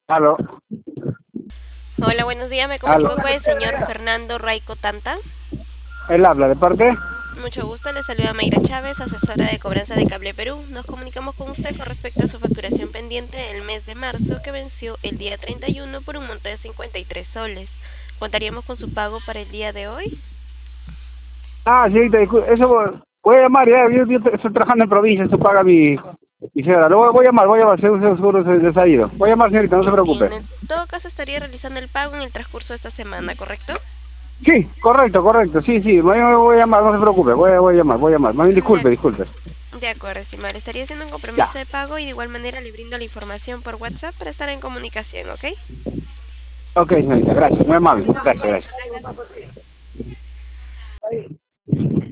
Aló, Hola, buenos días. Me aló. comunico con el señor Fernando Raico Tanta. Él habla, ¿de parte? Mucho gusto. Le saluda Mayra Chávez, asesora de cobranza de Cable Perú. Nos comunicamos con usted con respecto a su facturación pendiente del mes de marzo que venció el día 31 por un monto de 53 soles. ¿Contaríamos con su pago para el día de hoy? Sí, eso voy a llamar, ya, yo estoy trabajando en provincia, eso paga mi señora. Voy a llamar, seguro se ha ido. Voy a llamar, señorita, no se preocupe. Entiendo. En todo caso, estaría realizando el pago en el transcurso de esta semana, ¿correcto? Sí, correcto, sí, voy a llamar, no se preocupe, voy a llamar. Más bien, De, disculpe. de acuerdo, estimado. Le estaría haciendo un compromiso Ya, de pago y de igual manera le brindo la información por WhatsApp para estar en comunicación, ¿ok? ok, señorita, gracias, muy amable, gracias.